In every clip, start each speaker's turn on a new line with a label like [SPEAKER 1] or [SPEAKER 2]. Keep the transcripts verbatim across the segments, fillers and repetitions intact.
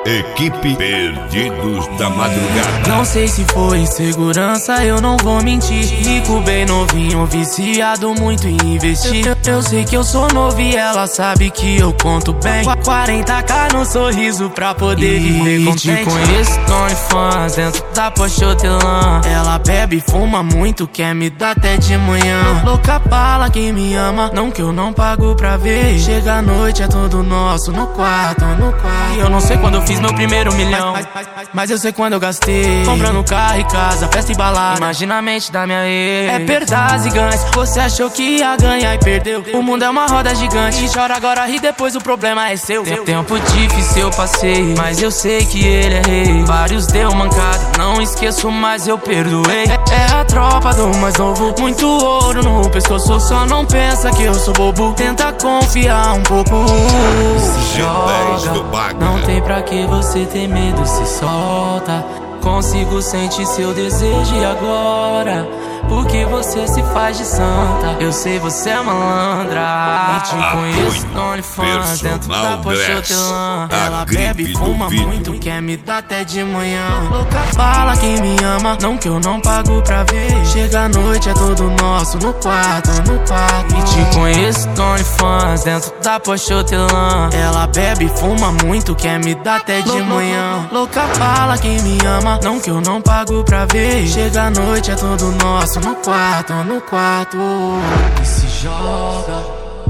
[SPEAKER 1] Equipe Perdidos da Madrugada.
[SPEAKER 2] Não sei se foi insegurança, eu não vou mentir. Rico bem novinho, viciado muito em investir. Eu, eu sei que eu sou novo e ela sabe que eu conto bem. quarenta k no sorriso pra poder viver contente. Te conheço no OnlyFans, dentro da Porsche Hotelã. Ela bebe e fuma muito, quer me dar até de manhã. Louca fala quem me ama, não que eu não pago pra ver. Chega a noite, é tudo nosso, no quarto, no quarto. E eu não sei quando eu fiz meu primeiro milhão, mas, mas, mas, mas eu sei quando eu gastei. Comprando carro e casa, festa e balada. Imagina a mente da minha ex. É perdas e ganhos, você achou que ia ganhar e perdeu. O mundo é uma roda gigante, e chora agora, ri depois, o problema é seu. Tem tempo difícil eu passei, mas eu sei que ele é rei. Vários deu mancada, não esqueço, mas eu perdoei. É, é a tropa do mais novo, muito ouro no pescoço. Só não pensa que eu sou bobo, tenta confiar um pouco. Se joga, não tem pra que você ter medo, se solta. Consigo sentir seu desejo e agora, porque você se faz de santa. Eu sei você é malandra, e te conheço no OnlyFans, dentro da Porsche Hotelã. Ela bebe e fuma muito, quer me dar até de manhã. Louca fala quem me ama, não que eu não pago pra ver. Chega a noite, é tudo nosso, no quarto, no quarto. E te conheço no OnlyFans, dentro da Porsche Hotelã. Ela bebe e fuma muito, quer me dar até de manhã. Louca fala quem me ama, não que eu não pago pra ver. Chega a noite, é tudo nosso, no quarto, no quarto. E se joga,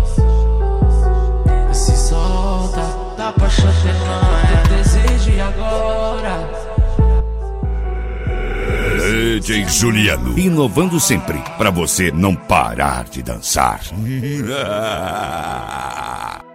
[SPEAKER 2] e se solta, dá pra chancelar, é desejo e agora.
[SPEAKER 1] D J Juliano, inovando sempre, pra você não parar de dançar.